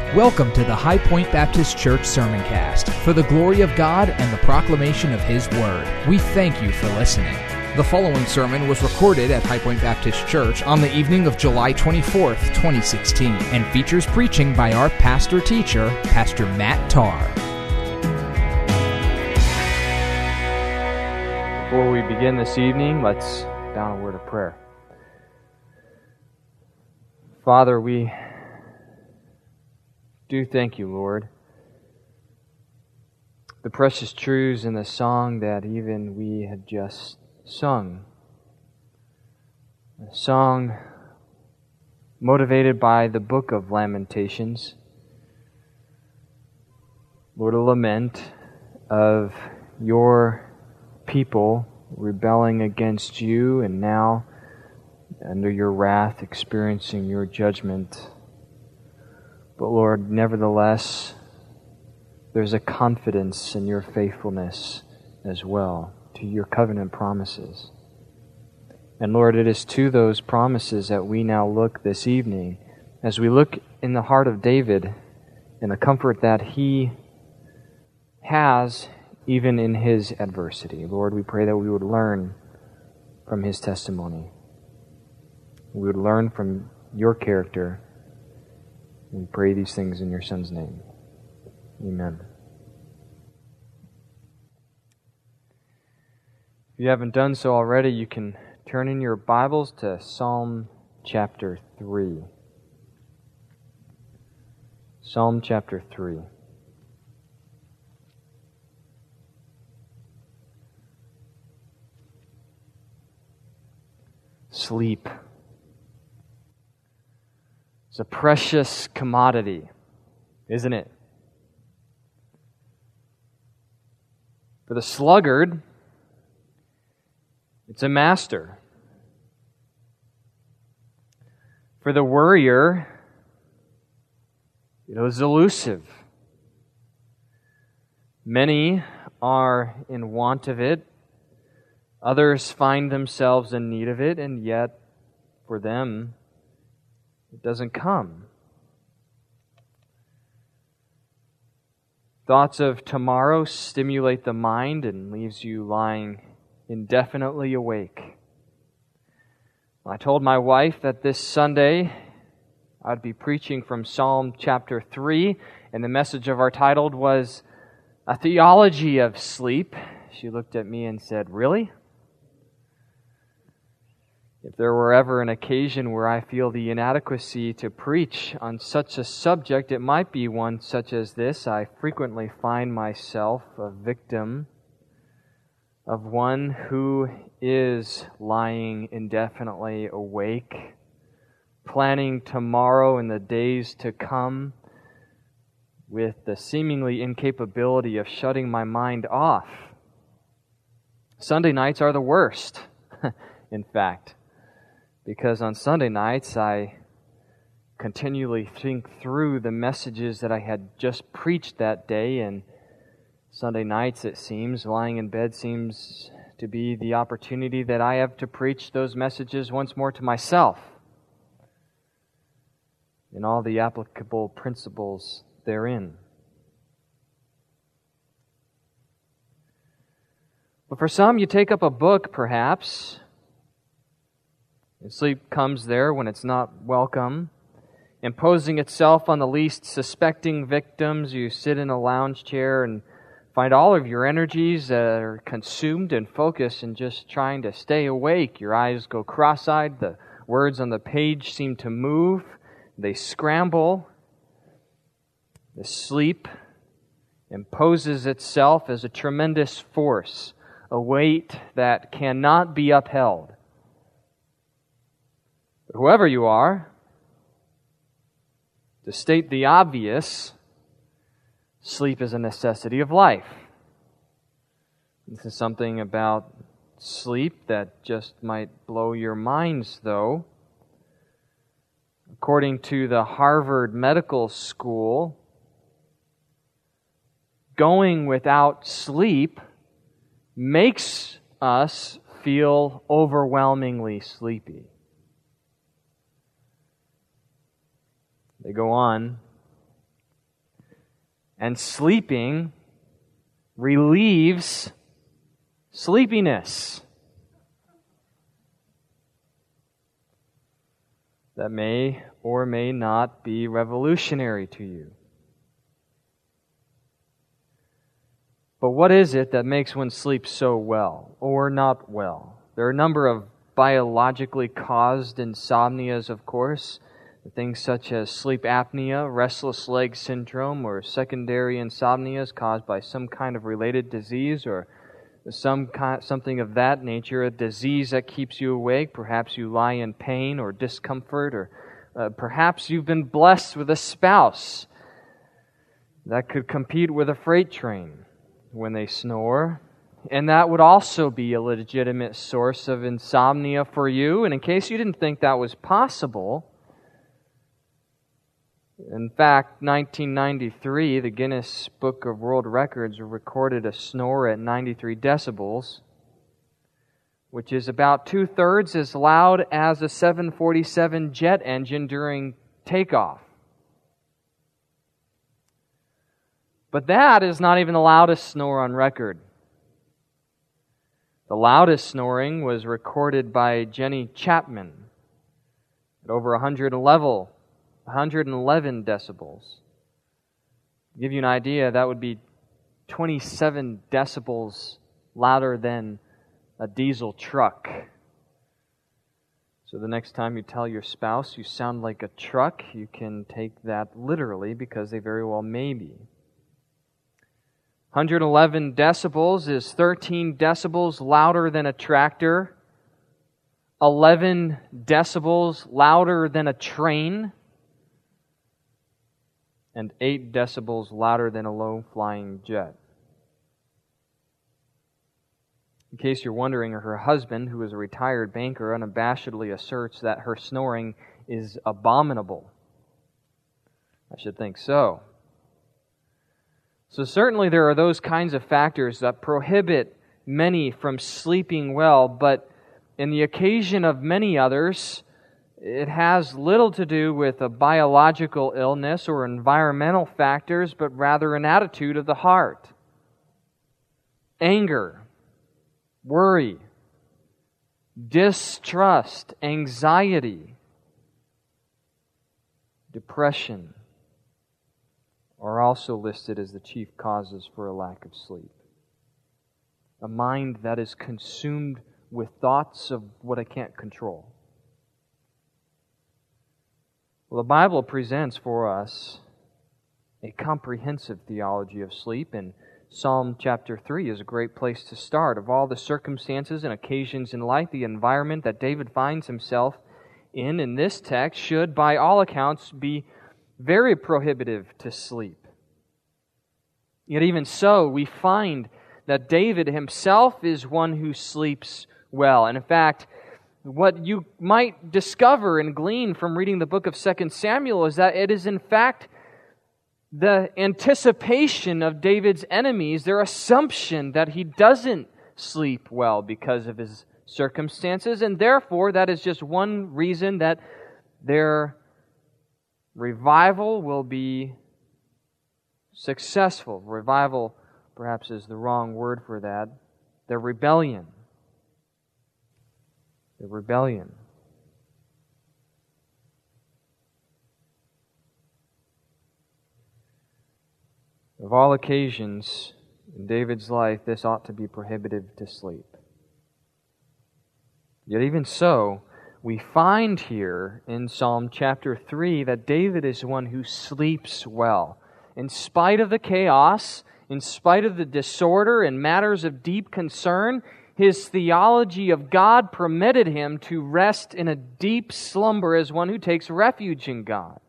Welcome to the High Point Baptist Church Sermoncast for the glory of God and the proclamation of His Word. We thank you for listening. The following sermon was recorded at High Point Baptist Church on the evening of July 24th, 2016, and features preaching by our pastor-teacher, Pastor Matt Tarr. Before we begin this evening, let's down a word of prayer. Father, we do thank you, Lord. The precious truths in the song that even we had just sung. A song motivated by the book of Lamentations. Lord, a lament of your people rebelling against you and now under your wrath experiencing your judgment. But Lord, nevertheless, there's a confidence in your faithfulness as well to your covenant promises. And Lord, it is to those promises that we now look this evening as we look in the heart of David and the comfort that he has even in his adversity. Lord, we pray that we would learn from his testimony. We would learn from your character. We pray these things in your Son's name. Amen. If you haven't done so already, you can turn in your Bibles to Psalm chapter 3. Psalm chapter 3. Sleep. It's a precious commodity, isn't it? For the sluggard, it's a master. For the worrier, it is elusive. Many are in want of it. Others find themselves in need of it, and yet, for them, it doesn't come. Thoughts of tomorrow stimulate the mind and leaves you lying indefinitely awake. I told my wife that this Sunday I'd be preaching from Psalm chapter 3, and the message of our title was A Theology of Sleep. She looked at me and said, "Really?" If there were ever an occasion where I feel the inadequacy to preach on such a subject, it might be one such as this. I frequently find myself a victim of one who is lying indefinitely awake, planning tomorrow and the days to come with the seemingly incapability of shutting my mind off. Sunday nights are the worst, in fact. Because on Sunday nights, I continually think through the messages that I had just preached that day, and Sunday nights, it seems, lying in bed seems to be the opportunity that I have to preach those messages once more to myself and all the applicable principles therein. But for some, you take up a book, perhaps, and sleep comes there when it's not welcome. Imposing itself on the least suspecting victims, you sit in a lounge chair and find all of your energies that are consumed and focused in just trying to stay awake. Your eyes go cross-eyed, the words on the page seem to move, they scramble. The sleep imposes itself as a tremendous force, a weight that cannot be upheld. Whoever you are, to state the obvious, sleep is a necessity of life. This is something about sleep that just might blow your minds, though. According to the Harvard Medical School, going without sleep makes us feel overwhelmingly sleepy. They go on And sleeping relieves sleepiness. That may or may not be revolutionary to you. But what is it that makes one sleep so well or not well? There are a number of biologically caused insomnias, of course. Things such as sleep apnea, restless leg syndrome, or secondary insomnias caused by some kind of related disease or something of that nature, a disease that keeps you awake. Perhaps you lie in pain or discomfort, or perhaps you've been blessed with a spouse that could compete with a freight train when they snore. And that would also be a legitimate source of insomnia for you. And in case you didn't think that was possible, in fact, 1993, the Guinness Book of World Records recorded a snore at 93 decibels, which is about 2/3 as loud as a 747 jet engine during takeoff. But that is not even the loudest snore on record. The loudest snoring was recorded by Jenny Chapman at over 111 decibels. To give you an idea, that would be 27 decibels louder than a diesel truck. So the next time you tell your spouse you sound like a truck, you can take that literally, because they very well may be. 111 decibels is 13 decibels louder than a tractor, 11 decibels louder than a train, and 8 decibels louder than a low-flying jet. In case you're wondering, her husband, who is a retired banker, unabashedly asserts that her snoring is abominable. I should think so. So certainly there are those kinds of factors that prohibit many from sleeping well, but in the occasion of many others, it has little to do with a biological illness or environmental factors, but rather an attitude of the heart. Anger, worry, distrust, anxiety, depression are also listed as the chief causes for a lack of sleep. A mind that is consumed with thoughts of what I can't control. Well, the Bible presents for us a comprehensive theology of sleep, and Psalm chapter 3 is a great place to start. Of all the circumstances and occasions in life, the environment that David finds himself in this text should, by all accounts, be very prohibitive to sleep. Yet even so, we find that David himself is one who sleeps well. And in fact, what you might discover and glean from reading the book of 2 Samuel is that it is in fact the anticipation of David's enemies, their assumption that he doesn't sleep well because of his circumstances, and therefore that is just one reason that their revival will be successful. Revival perhaps is the wrong word for that. Their rebellion. The rebellion. Of all occasions in David's life, this ought to be prohibitive to sleep. Yet even so, we find here in Psalm chapter 3 that David is one who sleeps well. In spite of the chaos, in spite of the disorder and matters of deep concern, his theology of God permitted him to rest in a deep slumber as one who takes refuge in God.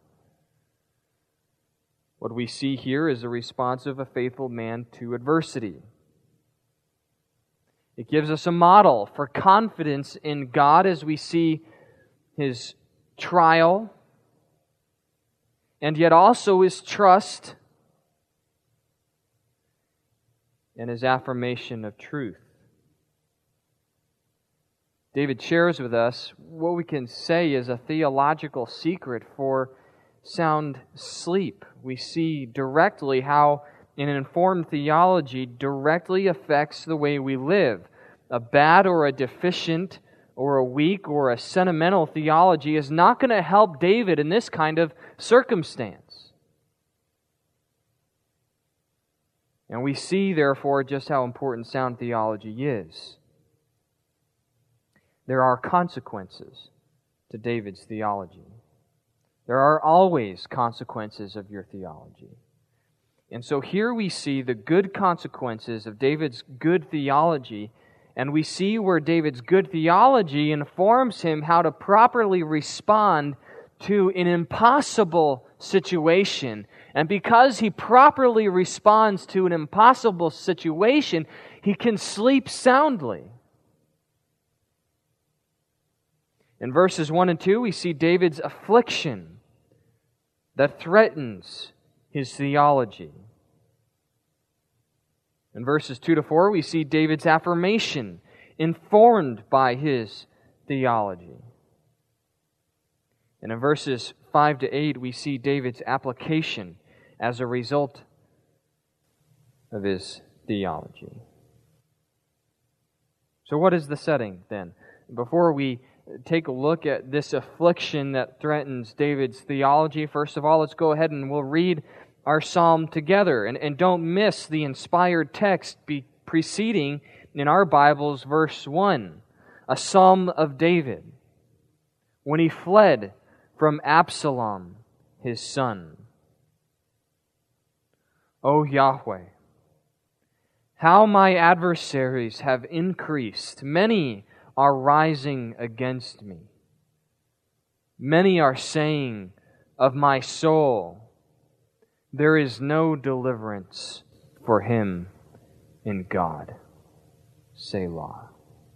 What we see here is the response of a faithful man to adversity. It gives us a model for confidence in God as we see his trial, and yet also his trust and his affirmation of truth. David shares with us what we can say is a theological secret for sound sleep. We see directly how an informed theology directly affects the way we live. A bad or a deficient or a weak or a sentimental theology is not going to help David in this kind of circumstance. And we see, therefore, just how important sound theology is. There are consequences to David's theology. There are always consequences of your theology. And so here we see the good consequences of David's good theology, and we see where David's good theology informs him how to properly respond to an impossible situation. And because he properly responds to an impossible situation, he can sleep soundly. In verses 1 and 2, we see David's affliction that threatens his theology. In verses 2 to 4, we see David's affirmation informed by his theology. And in verses 5 to 8, we see David's application as a result of his theology. So what is the setting then? Before we take a look at this affliction that threatens David's theology, first of all, let's go ahead and we'll read our psalm together. And don't miss the inspired text preceding in our Bibles, verse 1, a psalm of David, when he fled from Absalom, his son. O Yahweh, how my adversaries have increased. Many are rising against me. Many are saying of my soul, there is no deliverance for him in God. Selah.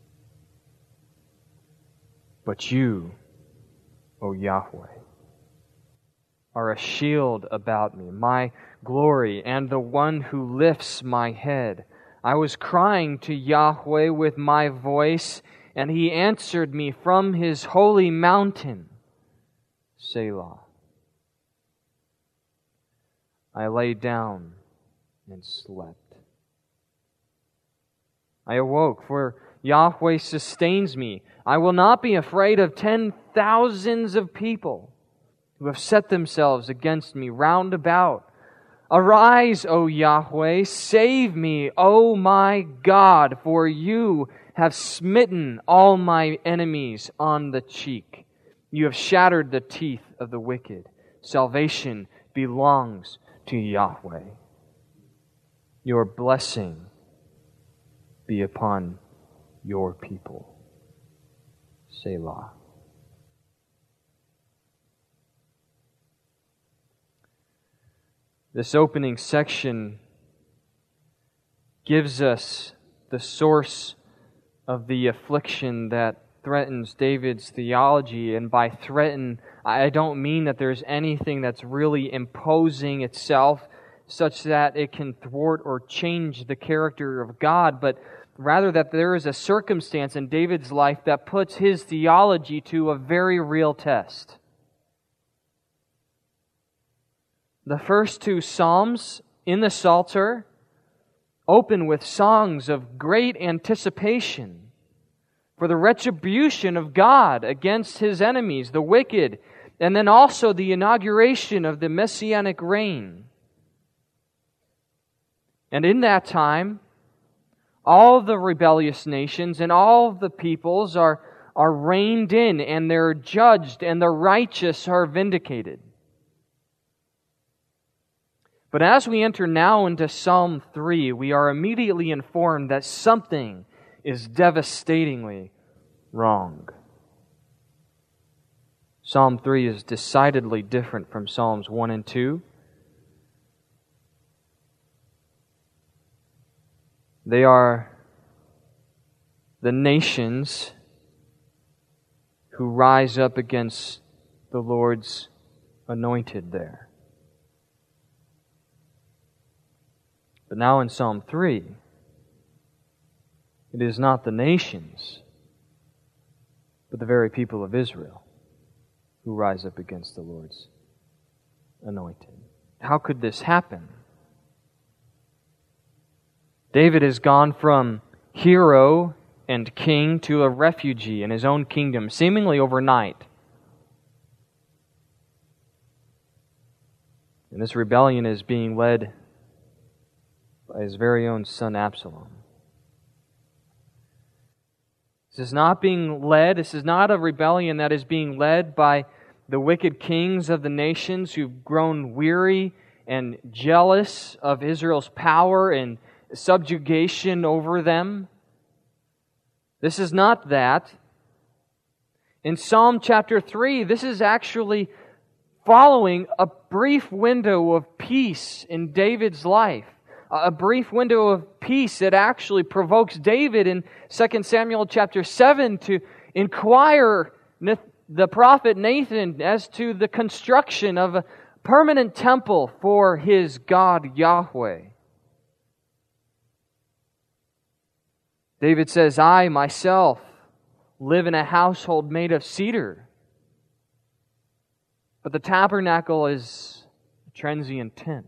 But you, O Yahweh, are a shield about me, my glory, and the one who lifts my head. I was crying to Yahweh with my voice, and He answered me from His holy mountain. Selah. I lay down and slept. I awoke, for Yahweh sustains me. I will not be afraid of 10,000s of people who have set themselves against me round about. Arise, O Yahweh, save me, O my God, for you have smitten all my enemies on the cheek. You have shattered the teeth of the wicked. Salvation belongs to Yahweh. Your blessing be upon your people. Selah. This opening section gives us the source of the affliction that threatens David's theology. And by threaten, I don't mean that there's anything that's really imposing itself such that it can thwart or change the character of God, but rather that there is a circumstance in David's life that puts his theology to a very real test. The first two Psalms in the Psalter open with songs of great anticipation for the retribution of God against His enemies, the wicked, and then also the inauguration of the Messianic reign. And in that time, all the rebellious nations and all the peoples are reined in, and they're judged, and the righteous are vindicated. But as we enter now into Psalm 3, we are immediately informed that something is devastatingly wrong. Psalm 3 is decidedly different from Psalms 1 and 2. They are the nations who rise up against the Lord's anointed there. But now in Psalm 3, it is not the nations, but the very people of Israel who rise up against the Lord's anointed. How could this happen? David has gone from hero and king to a refugee in his own kingdom, seemingly overnight. And this rebellion is being led by his very own son Absalom. This is not a rebellion that is being led by the wicked kings of the nations who've grown weary and jealous of Israel's power and subjugation over them. This is not that. In Psalm chapter 3, this is actually following a brief window of peace in David's life. A brief window of peace that actually provokes David in 2 Samuel chapter 7 to inquire the prophet Nathan as to the construction of a permanent temple for his God Yahweh. David says, I myself live in a household made of cedar. But the tabernacle is a transient tent.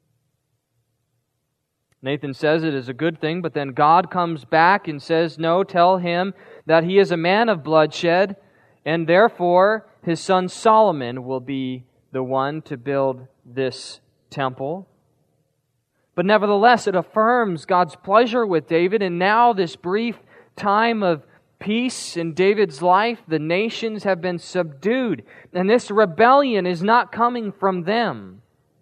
Nathan says it is a good thing, but then God comes back and says, no, tell him that he is a man of bloodshed, and therefore his son Solomon will be the one to build this temple. But nevertheless, it affirms God's pleasure with David, and now this brief time of peace in David's life, the nations have been subdued, and this rebellion is not coming from them.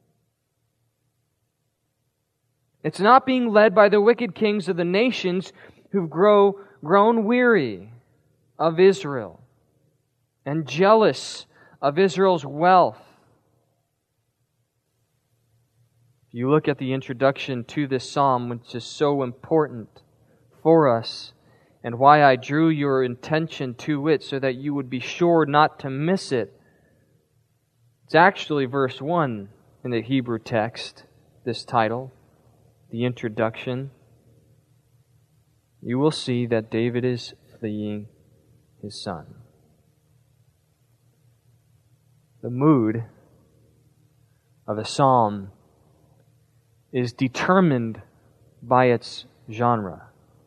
It's not being led by the wicked kings of the nations who've grown weary of Israel and jealous of Israel's wealth. If you look at the introduction to this psalm, which is so important for us, and why I drew your attention to it so that you would be sure not to miss it, it's actually verse 1 in the Hebrew text, this title. The introduction, you will see that David is fleeing his son. The mood of a psalm is determined by its genre.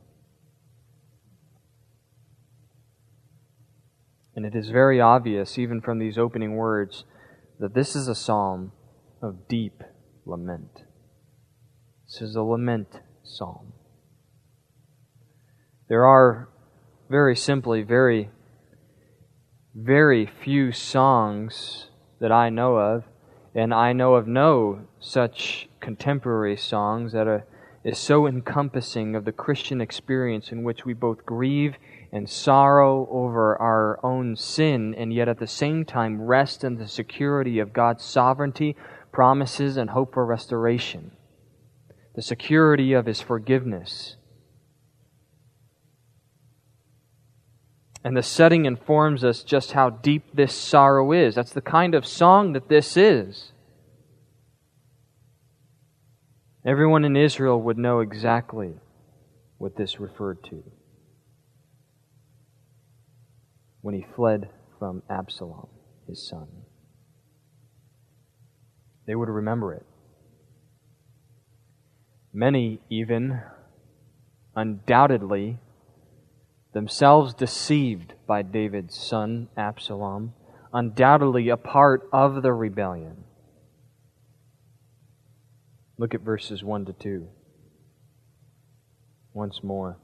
And it is very obvious, even from these opening words, that this is a psalm of deep lament. This is a lament psalm. There are, very simply, very, very few songs that I know of, and I know of no such contemporary songs that is so encompassing of the Christian experience in which we both grieve and sorrow over our own sin, and yet at the same time rest in the security of God's sovereignty, promises, and hope for restoration. The security of His forgiveness. And the setting informs us just how deep this sorrow is. That's the kind of song that this is. Everyone in Israel would know exactly what this referred to when he fled from Absalom, his son. They would remember it. Many even, undoubtedly, themselves deceived by David's son, Absalom, undoubtedly a part of the rebellion. Look at verses 1 to 2. Once more.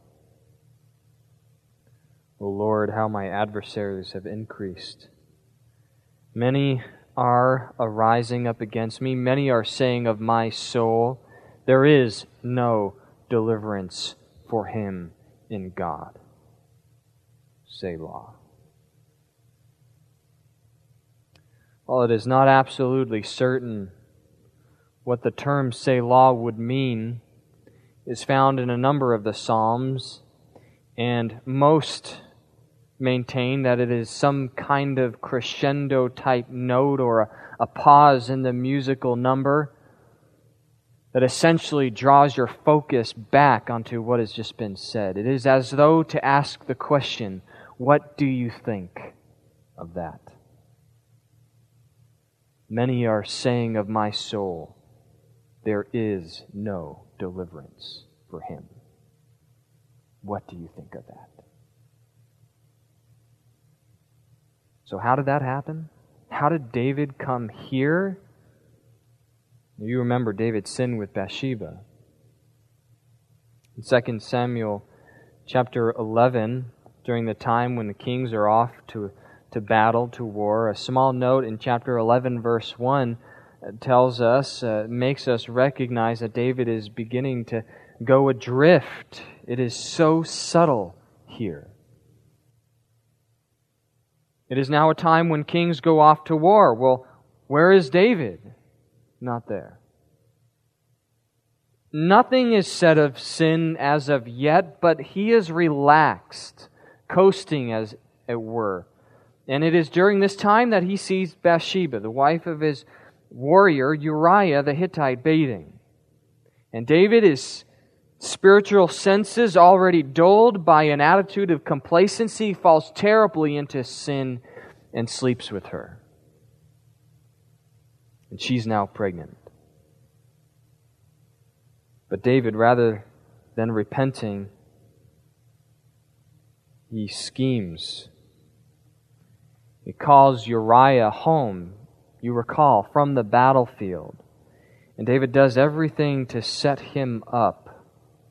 O Lord, how my adversaries have increased. Many are arising up against me. Many are saying of my soul, there is no deliverance for him in God. Selah. While it is not absolutely certain what the term Selah would mean, is found in a number of the Psalms, and most maintain that it is some kind of crescendo type note or a pause in the musical number that essentially draws your focus back onto what has just been said. It is as though to ask the question, what do you think of that? Many are saying of my soul, there is no deliverance for him. What do you think of that? So how did that happen? How did David come here? You remember David sinned with Bathsheba. In 2 Samuel chapter 11, during the time when the kings are off to battle, to war, a small note in chapter 11, verse 1 tells us, makes us recognize that David is beginning to go adrift. It is so subtle here. It is now a time when kings go off to war. Well, where is David? Not there. Nothing is said of sin as of yet, but he is relaxed, coasting as it were. And it is during this time that he sees Bathsheba, the wife of his warrior Uriah the Hittite, bathing. And David, his spiritual senses already dulled by an attitude of complacency, falls terribly into sin and sleeps with her. And she's now pregnant. But David, rather than repenting, he schemes. He calls Uriah home, you recall, from the battlefield. And David does everything to set him up.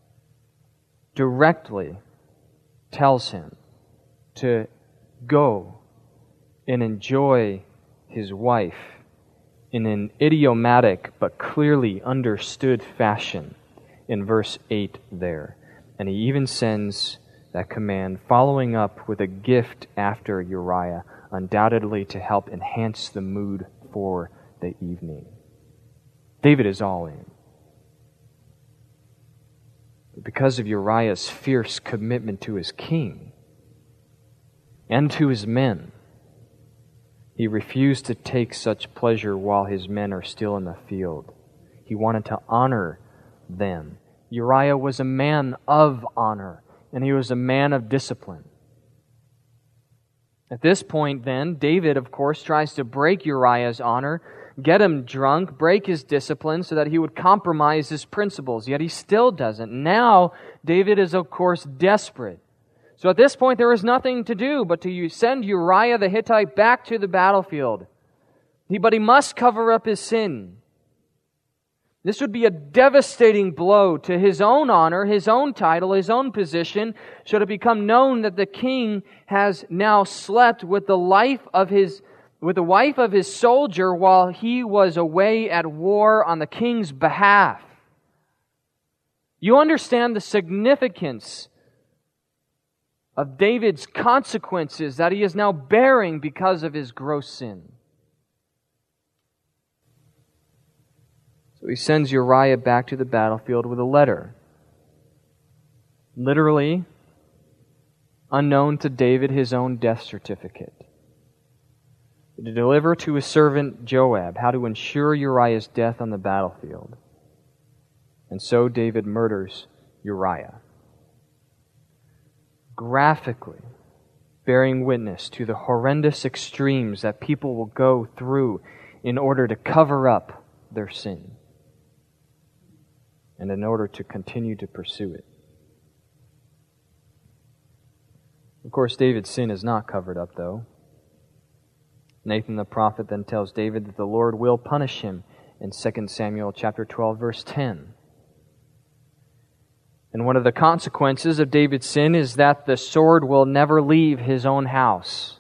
Directly tells him to go and enjoy his wife in an idiomatic but clearly understood fashion in verse 8 there. And he even sends that command following up with a gift after Uriah, undoubtedly to help enhance the mood for the evening. David is all in. Because of Uriah's fierce commitment to his king and to his men, he refused to take such pleasure while his men are still in the field. He wanted to honor them. Uriah was a man of honor, and he was a man of discipline. At this point, then, David, of course, tries to break Uriah's honor, get him drunk, break his discipline so that he would compromise his principles, yet he still doesn't. Now, David is, of course, desperate. So at this point, there is nothing to do but to send Uriah the Hittite back to the battlefield. But he must cover up his sin. This would be a devastating blow to his own honor, his own title, his own position, should it become known that the king has now slept with the wife of his soldier while he was away at war on the king's behalf. You understand the significance of David's consequences that he is now bearing because of his gross sin. So he sends Uriah back to the battlefield with a letter. Literally, unknown to David, his own death certificate. To deliver to his servant Joab how to ensure Uriah's death on the battlefield. And so David murders Uriah, graphically bearing witness to the horrendous extremes that people will go through in order to cover up their sin and in order to continue to pursue it. Of course, David's sin is not covered up, though. Nathan the prophet then tells David that the Lord will punish him in 2 Samuel chapter 12, verse 10. And one of the consequences of David's sin is that the sword will never leave his own house.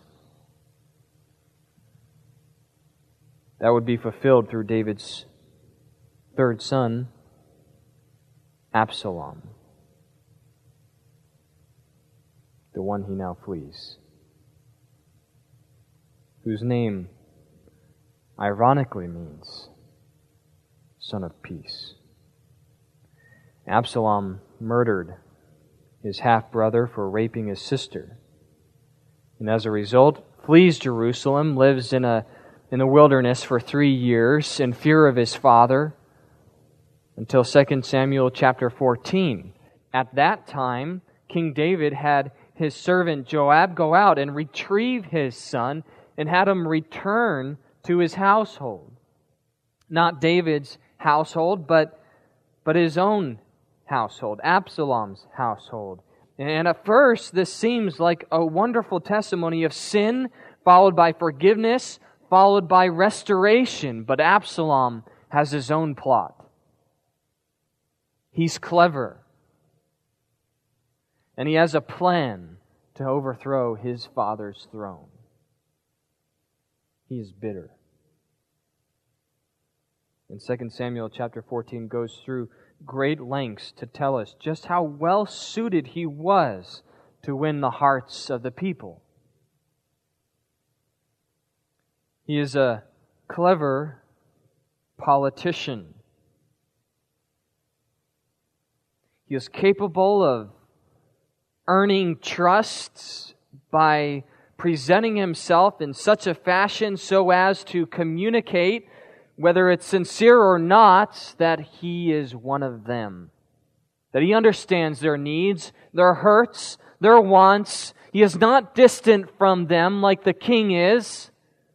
That would be fulfilled through David's third son, Absalom, the one he now flees, whose name ironically means son of peace. Absalom murdered his half-brother for raping his sister, and as a result flees Jerusalem, lives in the wilderness for 3 years in fear of his father, until 2 Samuel chapter 14. At that time, King David had his servant Joab go out and retrieve his son and had him return to his household. Not David's household, but his own household, Absalom's household. And at first, this seems like a wonderful testimony of sin, followed by forgiveness, followed by restoration. But Absalom has his own plot. He's clever. And he has a plan to overthrow his father's throne. He is bitter. And 2 Samuel chapter 14 goes through great lengths to tell us just how well suited he was to win the hearts of the people. He is a clever politician. He is capable of earning trusts by presenting himself in such a fashion so as to communicate, whether it's sincere or not, that he is one of them. That he understands their needs, their hurts, their wants. He is not distant from them like the king is.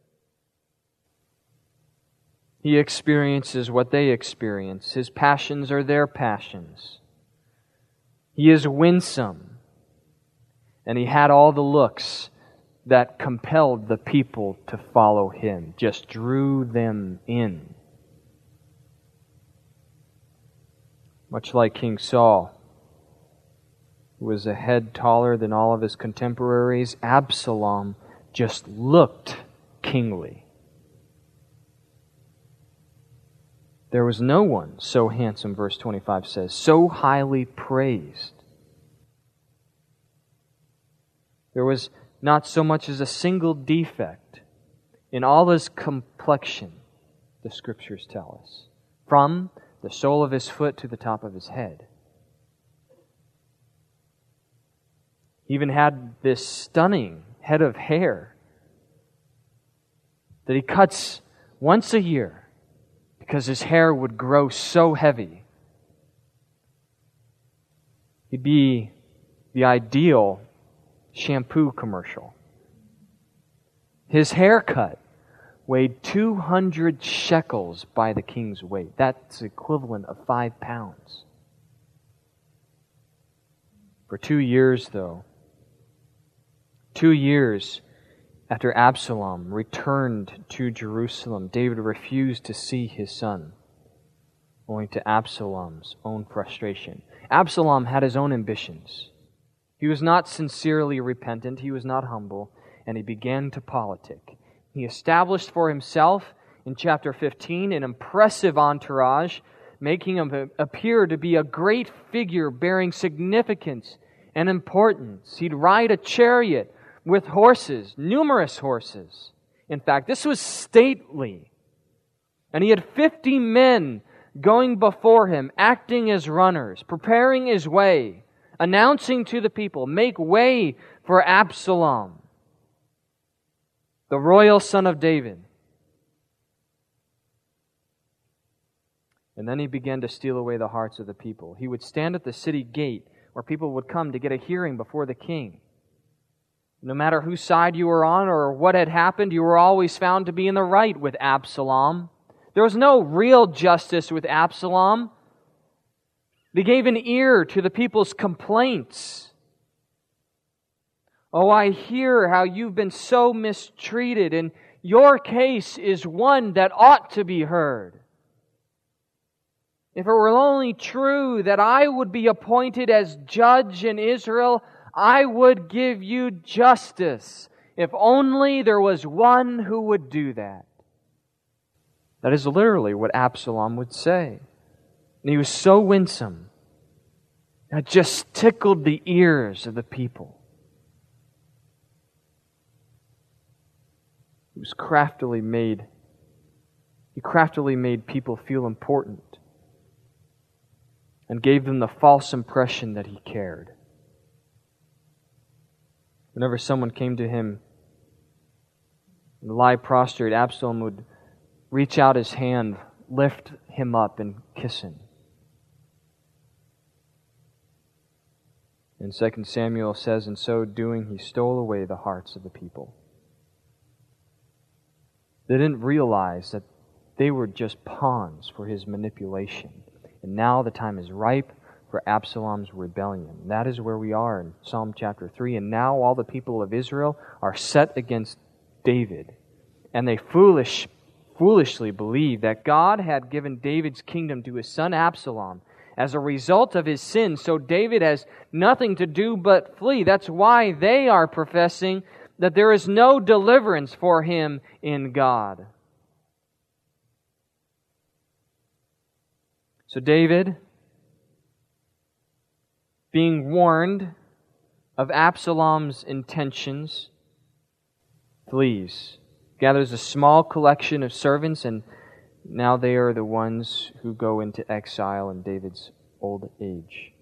He experiences what they experience. His passions are their passions. He is winsome. And he had all the looks that compelled the people to follow him, just drew them in. Much like King Saul, who was a head taller than all of his contemporaries, Absalom just looked kingly. There was no one so handsome, verse 25 says, so highly praised. There was not so much as a single defect in all his complexion, the Scriptures tell us, from the sole of his foot to the top of his head. He even had this stunning head of hair that he cuts once a year because his hair would grow so heavy. He'd be the ideal shampoo commercial. His haircut weighed 200 shekels by the king's weight. That's equivalent of 5 pounds. For 2 years, though, 2 years after Absalom returned to Jerusalem, David refused to see his son, owing to Absalom's own frustration. Absalom had his own ambitions. He was not sincerely repentant, he was not humble, and he began to politic. He established for himself, in chapter 15, an impressive entourage, making him appear to be a great figure bearing significance and importance. He'd ride a chariot with horses, numerous horses. In fact, this was stately. And he had 50 men going before him, acting as runners, preparing his way, announcing to the people, make way for Absalom, the royal son of David. And then he began to steal away the hearts of the people. He would stand at the city gate where people would come to get a hearing before the king. No matter whose side you were on or what had happened, you were always found to be in the right with Absalom. There was no real justice with Absalom. They gave an ear to the people's complaints. Oh, I hear how you've been so mistreated, and your case is one that ought to be heard. If it were only true that I would be appointed as judge in Israel, I would give you justice. If only there was one who would do that. That is literally what Absalom would say. And he was so winsome, it just tickled the ears of the people. He craftily made people feel important and gave them the false impression that he cared. Whenever someone came to him and lie prostrate, Absalom would reach out his hand, lift him up, and kiss him. And 2 Samuel says, in so doing, he stole away the hearts of the people. They didn't realize that they were just pawns for his manipulation. And now the time is ripe for Absalom's rebellion. That is where we are in Psalm chapter 3. And now all the people of Israel are set against David. And they foolishly believe that God had given David's kingdom to his son Absalom as a result of his sin. So David has nothing to do but flee. That's why they are professing that there is no deliverance for him in God. So David, being warned of Absalom's intentions, flees, gathers a small collection of servants, and now they are the ones who go into exile in David's old age.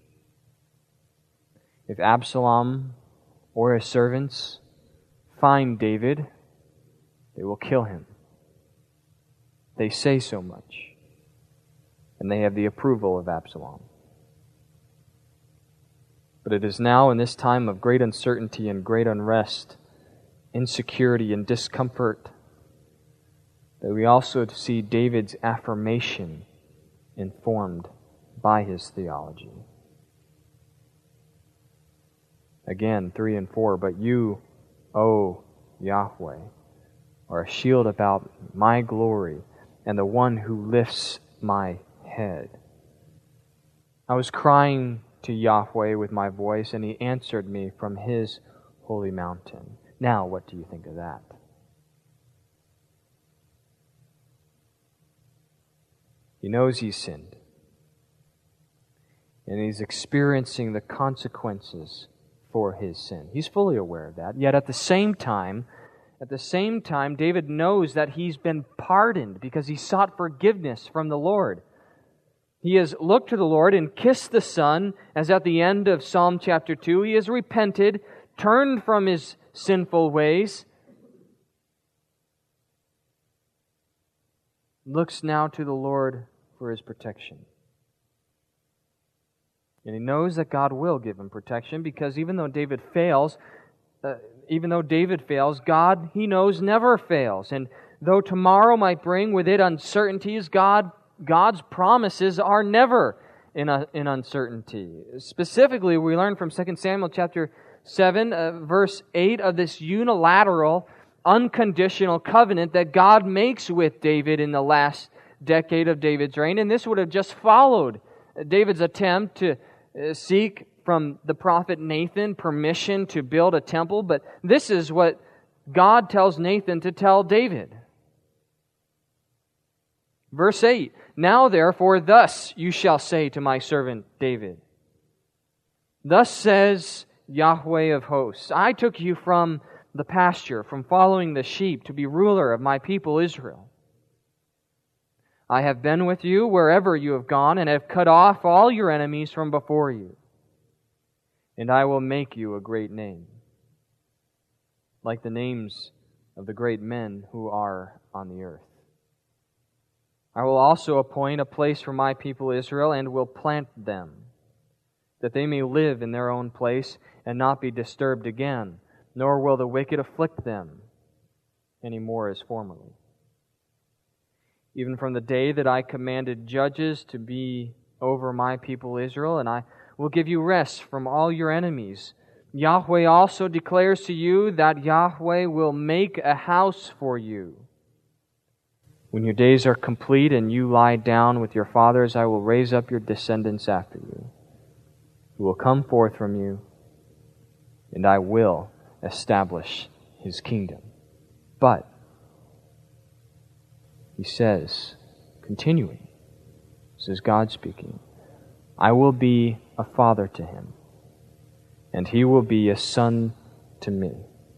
If Absalom or his servants find David, they will kill him. They say so much, and they have the approval of Absalom. But it is now in this time of great uncertainty and great unrest, insecurity and discomfort, that we also see David's affirmation informed by his theology. Again, 3 and 4, but you, O Yahweh, are a shield about my glory and the one who lifts my head. I was crying to Yahweh with my voice, and He answered me from His holy mountain. Now, what do you think of that? He knows he's sinned, and he's experiencing the consequences for his sin. He's fully aware of that. Yet at the same time, David knows that he's been pardoned because he sought forgiveness from the Lord. He has looked to the Lord and kissed the Son, as at the end of Psalm chapter 2. He has repented, turned from his sinful ways, looks now to the Lord for His protection. And he knows that God will give him protection, because even though David fails, God, he knows, never fails. And though tomorrow might bring with it uncertainties, God's promises are never in uncertainty. Specifically, we learn from 2 Samuel chapter 7, verse 8, of this unilateral, unconditional covenant that God makes with David in the last decade of David's reign. And this would have just followed David's attempt to seek from the prophet Nathan permission to build a temple. But this is what God tells Nathan to tell David. Verse 8, now therefore thus you shall say to my servant David, thus says Yahweh of hosts, I took you from the pasture, from following the sheep, to be ruler of my people Israel. I have been with you wherever you have gone, and have cut off all your enemies from before you. And I will make you a great name, like the names of the great men who are on the earth. I will also appoint a place for my people Israel, and will plant them, that they may live in their own place and not be disturbed again, nor will the wicked afflict them any more as formerly. Even from the day that I commanded judges to be over my people Israel, and I will give you rest from all your enemies. Yahweh also declares to you that Yahweh will make a house for you. When your days are complete and you lie down with your fathers, I will raise up your descendants after you, who will come forth from you, and I will establish His kingdom. But, He says, continuing, this is God speaking, I will be a father to him, and he will be a son to me.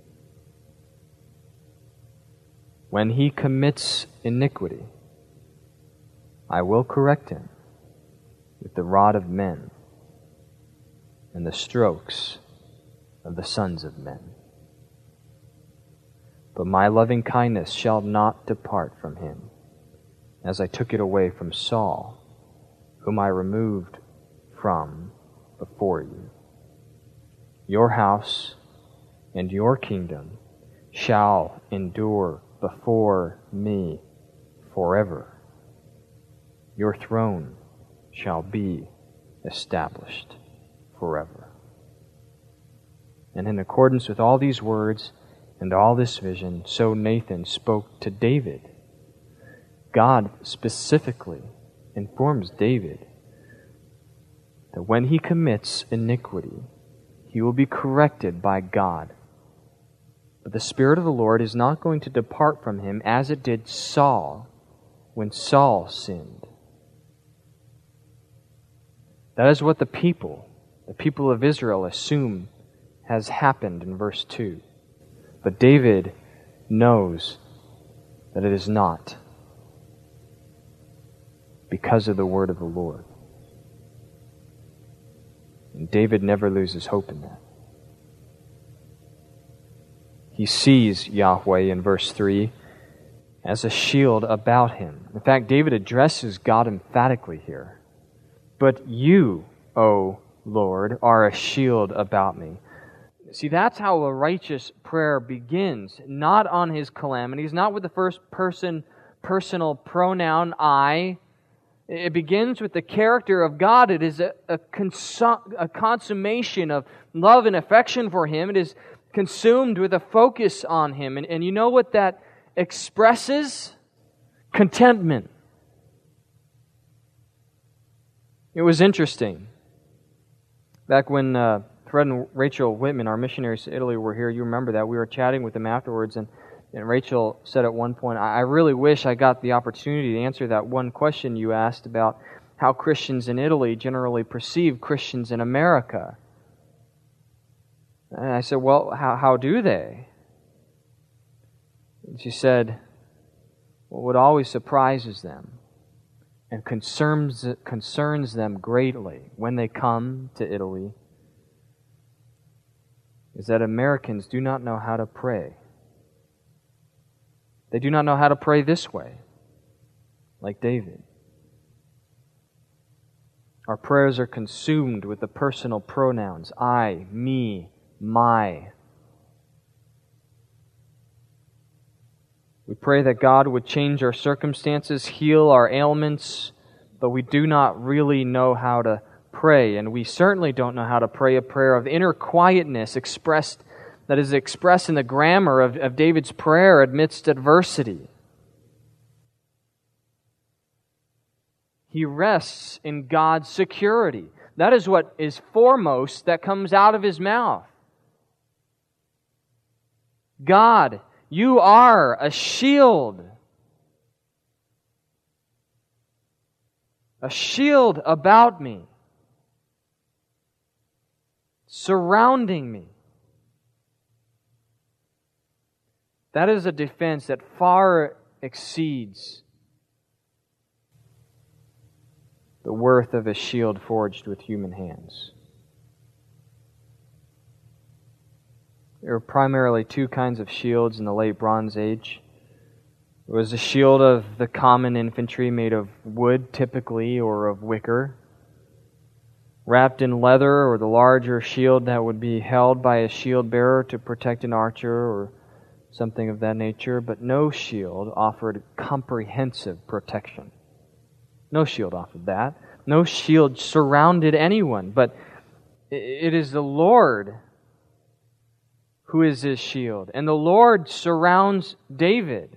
When he commits iniquity, I will correct him with the rod of men and the strokes of the sons of men. But my loving kindness shall not depart from him, as I took it away from Saul, whom I removed from before you. Your house and your kingdom shall endure before me forever. Your throne shall be established forever. And in accordance with all these words and all this vision, so Nathan spoke to David. God specifically informs David that when he commits iniquity, he will be corrected by God. But the Spirit of the Lord is not going to depart from him as it did Saul when Saul sinned. That is what the people of Israel, assume has happened in verse 2. But David knows that it is not, because of the word of the Lord. And David never loses hope in that. He sees Yahweh in verse 3 as a shield about him. In fact, David addresses God emphatically here. But you, O Lord, are a shield about me. See, that's how a righteous prayer begins. Not on his calamities, not with the first person personal pronoun I. It begins with the character of God. It is a consummation of love and affection for Him. It is consumed with a focus on Him. And you know what that expresses? Contentment. It was interesting. Back when Fred and Rachel Whitman, our missionaries to Italy, were here, you remember that. We were chatting with them afterwards, and Rachel said at one point, I really wish I got the opportunity to answer that one question you asked about how Christians in Italy generally perceive Christians in America. And I said, well, how do they? And she said, well, what always surprises them and concerns them greatly when they come to Italy is that Americans do not know how to pray. They do not know how to pray this way, like David. Our prayers are consumed with the personal pronouns, I, me, my. We pray that God would change our circumstances, heal our ailments, but we do not really know how to pray, and we certainly don't know how to pray a prayer of inner quietness that is expressed in the grammar of David's prayer amidst adversity. He rests in God's security. That is what is foremost that comes out of his mouth. God, you are a shield. A shield about me. Surrounding me. That is a defense that far exceeds the worth of a shield forged with human hands. There were primarily two kinds of shields in the late Bronze Age. There was a shield of the common infantry made of wood, typically, or of wicker, wrapped in leather, or the larger shield that would be held by a shield bearer to protect an archer or something of that nature, but no shield offered comprehensive protection. No shield offered that. No shield surrounded anyone, but it is the Lord who is his shield. And the Lord surrounds David.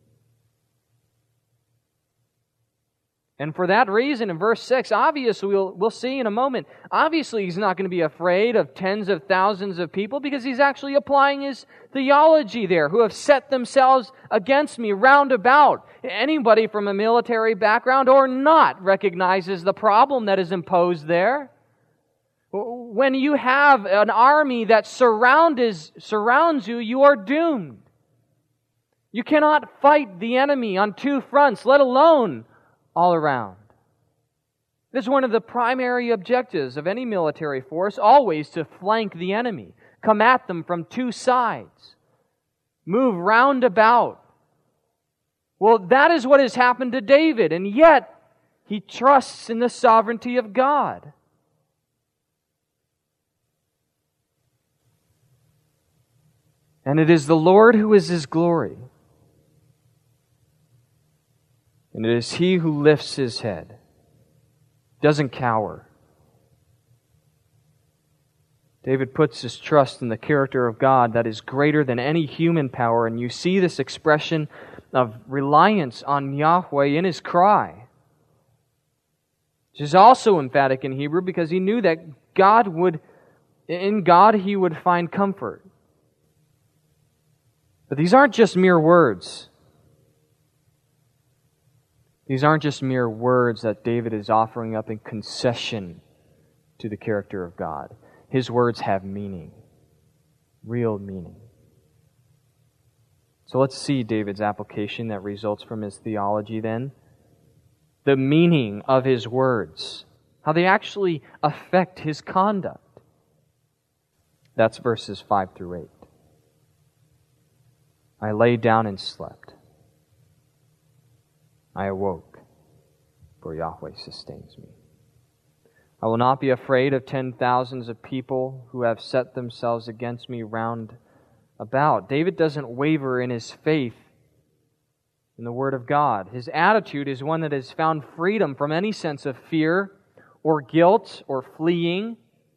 And for that reason, in verse 6, obviously, we'll see in a moment, obviously he's not going to be afraid of tens of thousands of people because he's actually applying his theology there, who have set themselves against me round about. Anybody from a military background or not recognizes the problem that is imposed there. When you have an army that surrounds you, you are doomed. You cannot fight the enemy on two fronts, let alone all around. This is one of the primary objectives of any military force, always to flank the enemy, come at them from two sides, move round about. Well, that is what has happened to David, and yet he trusts in the sovereignty of God. And it is the Lord who is his glory. And it is he who lifts his head, doesn't cower. David puts his trust in the character of God that is greater than any human power, and you see this expression of reliance on Yahweh in his cry, which is also emphatic in Hebrew because he knew that in God he would find comfort. But these aren't just mere words. These aren't just mere words that David is offering up in concession to the character of God. His words have meaning, real meaning. So let's see David's application that results from his theology then. The meaning of his words, how they actually affect his conduct. That's verses 5 through 8. I lay down and slept. I awoke, for Yahweh sustains me. I will not be afraid of 10,000s of people who have set themselves against me round about. David doesn't waver in his faith in the Word of God. His attitude is one that has found freedom from any sense of fear or guilt or fleeing.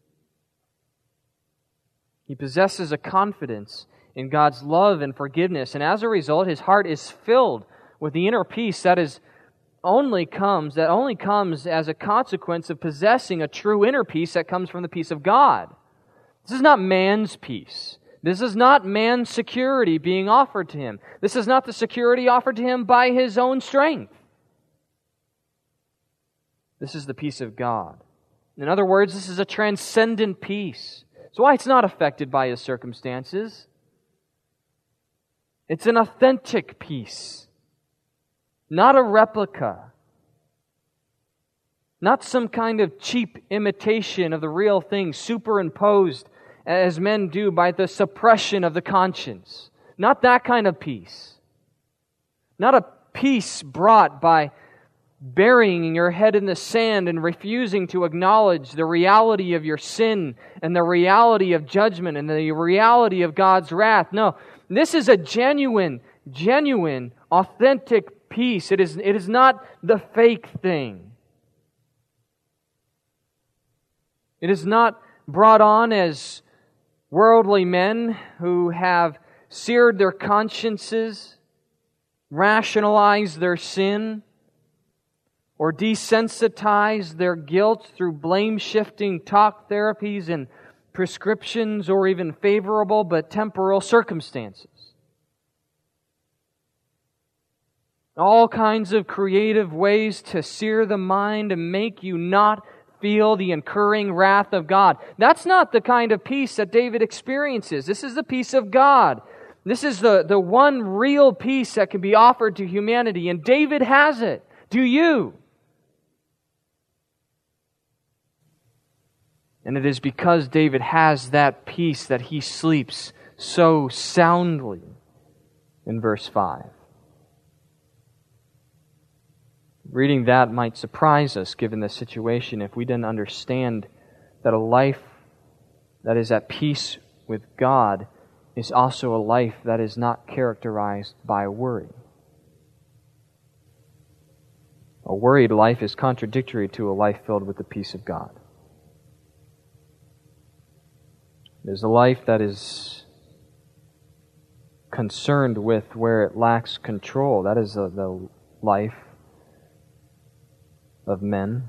He possesses a confidence in God's love and forgiveness, and as a result, his heart is filled with the inner peace that only comes as a consequence of possessing a true inner peace that comes from the peace of God. This is not man's peace. This is not man's security being offered to him. This is not the security offered to him by his own strength. This is the peace of God. In other words, this is a transcendent peace. That's why it's not affected by his circumstances. It's an authentic peace, not a replica, not some kind of cheap imitation of the real thing superimposed as men do by the suppression of the conscience. Not that kind of peace. Not a peace brought by burying your head in the sand and refusing to acknowledge the reality of your sin and the reality of judgment and the reality of God's wrath. No, this is a genuine, authentic peace. It is not the fake thing. It is not brought on as worldly men who have seared their consciences, rationalized their sin, or desensitized their guilt through blame-shifting talk therapies and prescriptions or even favorable but temporal circumstances. All kinds of creative ways to sear the mind and make you not feel the incurring wrath of God. That's not the kind of peace that David experiences. This is the peace of God. This is the one real peace that can be offered to humanity, and David has it. Do you? And it is because David has that peace that he sleeps so soundly in verse 5. Reading that might surprise us given the situation if we didn't understand that a life that is at peace with God is also a life that is not characterized by worry. A worried life is contradictory to a life filled with the peace of God. It is a life that is concerned with where it lacks control. That is the life of men.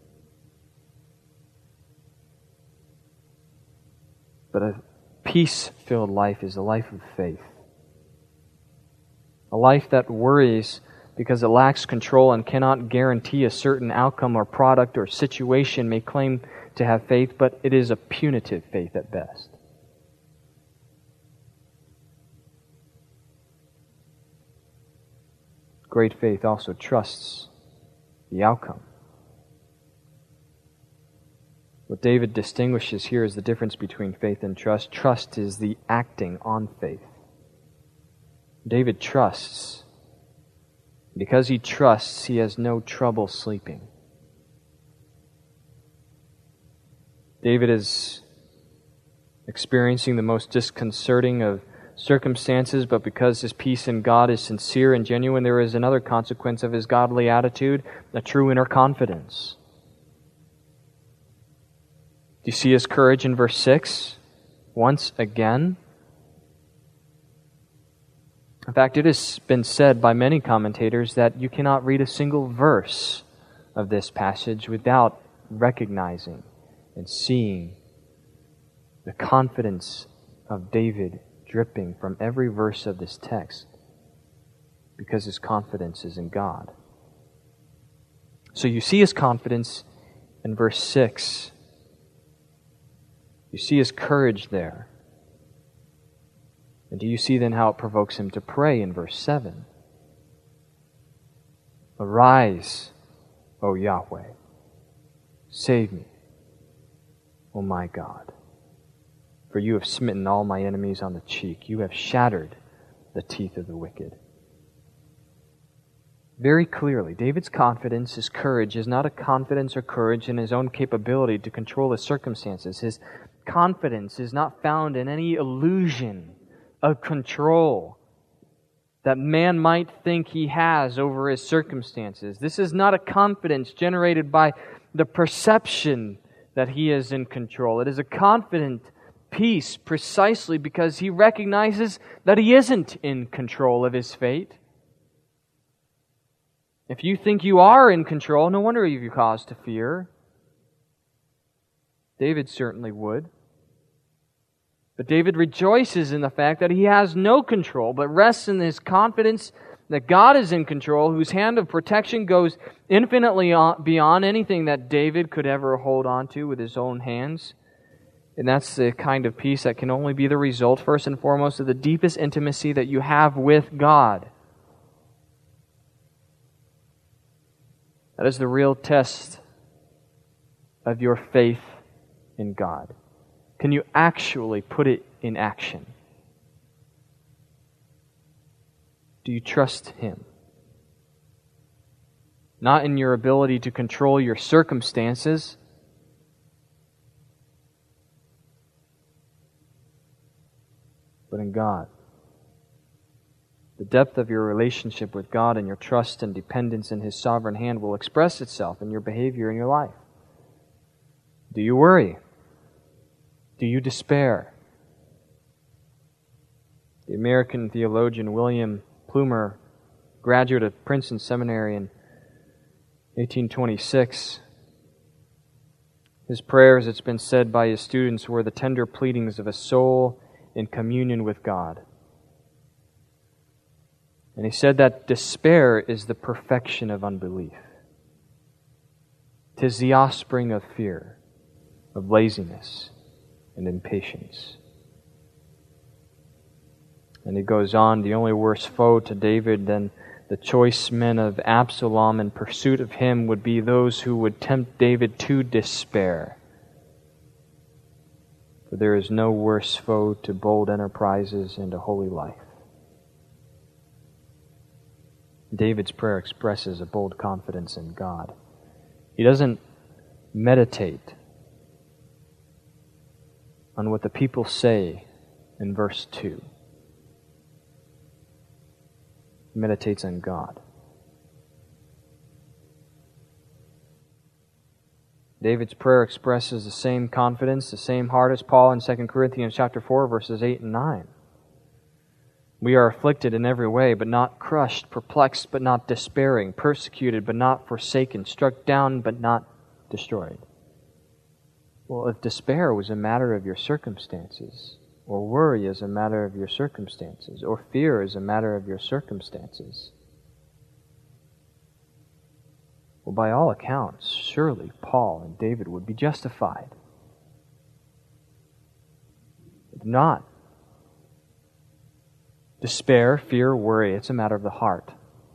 But a peace-filled life is a life of faith. A life that worries because it lacks control and cannot guarantee a certain outcome or product or situation may claim to have faith, but it is a punitive faith at best. Great faith also trusts the outcome. What David distinguishes here is the difference between faith and trust. Trust is the acting on faith. David trusts. Because he trusts, he has no trouble sleeping. David is experiencing the most disconcerting of circumstances, but because his peace in God is sincere and genuine, there is another consequence of his godly attitude, a true inner confidence. Do you see his courage in verse 6? Once again. In fact, it has been said by many commentators that you cannot read a single verse of this passage without recognizing and seeing the confidence of David dripping from every verse of this text, because his confidence is in God. So you see his confidence in verse 6. You see his courage there. And do you see then how it provokes him to pray in verse 7? Arise, O Yahweh. Save me, O my God. For you have smitten all my enemies on the cheek. You have shattered the teeth of the wicked. Very clearly, David's confidence, his courage, is not a confidence or courage in his own capability to control his circumstances. His confidence is not found in any illusion of control that man might think he has over his circumstances. This is not a confidence generated by the perception that he is in control. It is a confident peace precisely because he recognizes that he isn't in control of his fate. If you think you are in control, no wonder you have cause to fear. David certainly would. But David rejoices in the fact that he has no control, but rests in his confidence that God is in control, whose hand of protection goes infinitely beyond anything that David could ever hold on to with his own hands. And that's the kind of peace that can only be the result, first and foremost, of the deepest intimacy that you have with God. That is the real test of your faith in God. Can you actually put it in action? Do you trust Him? Not in your ability to control your circumstances, but in God. The depth of your relationship with God and your trust and dependence in His sovereign hand will express itself in your behavior in your life. Do you worry? Do you despair? The American theologian William Plumer, graduate of Princeton Seminary in 1826, his prayers, it's been said by his students, were the tender pleadings of a soul in communion with God. And he said that despair is the perfection of unbelief. 'Tis the offspring of fear, of laziness, and impatience. And he goes on, the only worse foe to David than the choice men of Absalom in pursuit of him would be those who would tempt David to despair. For there is no worse foe to bold enterprises and to holy life. David's prayer expresses a bold confidence in God. He doesn't meditate on what the people say in verse 2. He meditates on God. David's prayer expresses the same confidence, the same heart as Paul in 2 Corinthians chapter 4, verses 8 and 9. We are afflicted in every way, but not crushed, perplexed, but not despairing, persecuted, but not forsaken, struck down, but not destroyed. Well, if despair was a matter of your circumstances, or worry is a matter of your circumstances, or fear is a matter of your circumstances, well, by all accounts, surely Paul and David would be justified. If not, despair, fear, worry, it's a matter of the heart.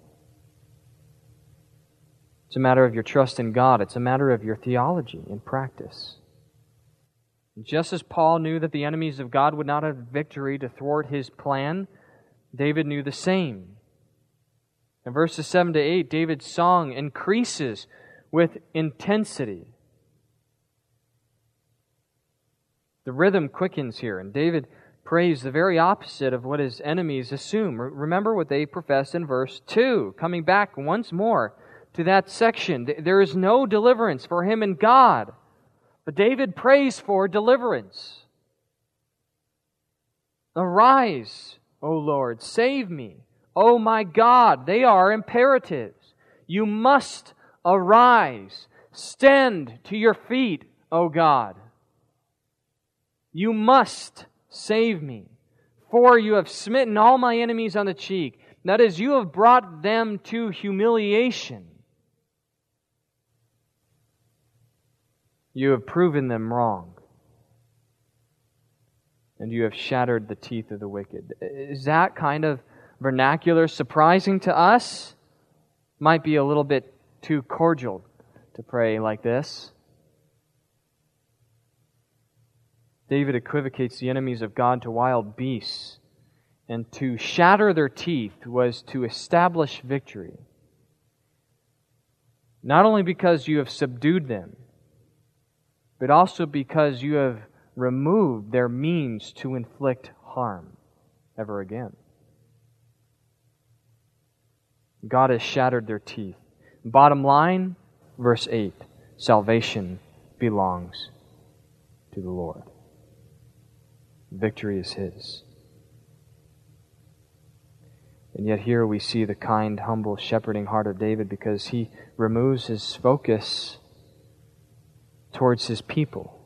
It's a matter of your trust in God. It's a matter of your theology and practice. Just as Paul knew that the enemies of God would not have victory to thwart his plan, David knew the same. In verses 7 to 8, David's song increases with intensity. The rhythm quickens here, and David prays the very opposite of what his enemies assume. Remember what they profess in verse 2. Coming back once more to that section. There is no deliverance for him in God. But David prays for deliverance. Arise, O Lord, save me. O my God, they are imperatives. You must arise. Stand to your feet, O God. You must save me, for you have smitten all my enemies on the cheek. That is, you have brought them to humiliation. You have proven them wrong, and you have shattered the teeth of the wicked. Is that kind of vernacular surprising to us? Might be a little bit too cordial to pray like this. David equivocates the enemies of God to wild beasts, and to shatter their teeth was to establish victory. Not only because you have subdued them, but also because you have removed their means to inflict harm ever again. God has shattered their teeth. Bottom line, verse 8, salvation belongs to the Lord. Victory is His. And yet here we see the kind, humble, shepherding heart of David, because he removes his focus towards his people.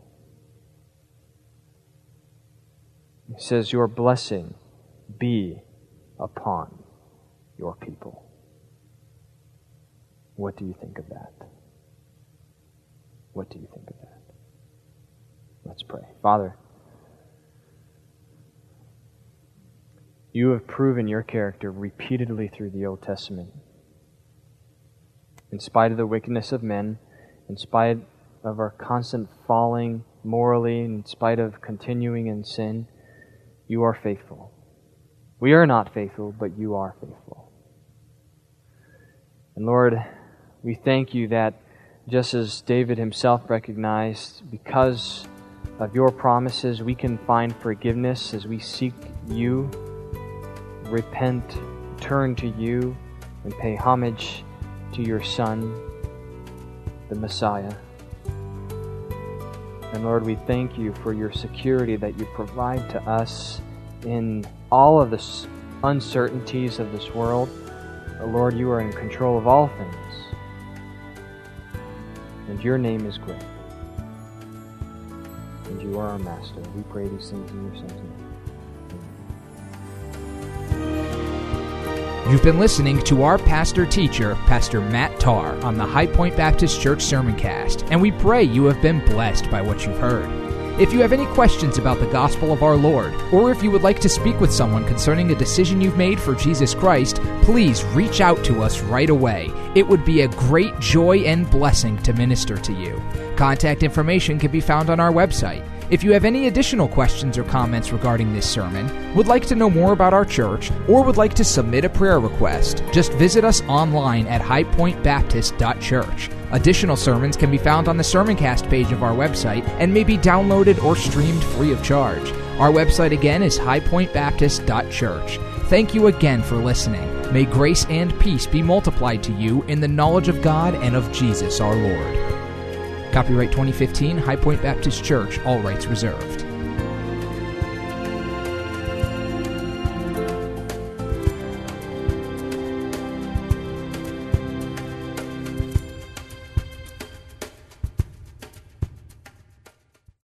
He says, your blessing be upon your people. What do you think of that? What do you think of that? Let's pray. Father, you have proven your character repeatedly through the Old Testament. In spite of the wickedness of men, in spite of our constant falling morally, in spite of continuing in sin, you are faithful. We are not faithful, but you are faithful. And Lord, we thank you that just as David himself recognized, because of your promises, we can find forgiveness as we seek you, repent, turn to you, and pay homage to your Son, the Messiah. And Lord, we thank you for your security that you provide to us in all of the uncertainties of this world. Lord, you are in control of all things, and your name is great, and you are our Master. We pray these things in your Son's name. You've been listening to our pastor-teacher, Pastor Matt Tarr, on the High Point Baptist Church Sermoncast, and we pray you have been blessed by what you've heard. If you have any questions about the gospel of our Lord, or if you would like to speak with someone concerning a decision you've made for Jesus Christ, please reach out to us right away. It would be a great joy and blessing to minister to you. Contact information can be found on our website. If you have any additional questions or comments regarding this sermon, would like to know more about our church, or would like to submit a prayer request, just visit us online at highpointbaptist.church. Additional sermons can be found on the Sermoncast page of our website and may be downloaded or streamed free of charge. Our website again is highpointbaptist.church. Thank you again for listening. May grace and peace be multiplied to you in the knowledge of God and of Jesus our Lord. Copyright 2015, High Point Baptist Church, all rights reserved.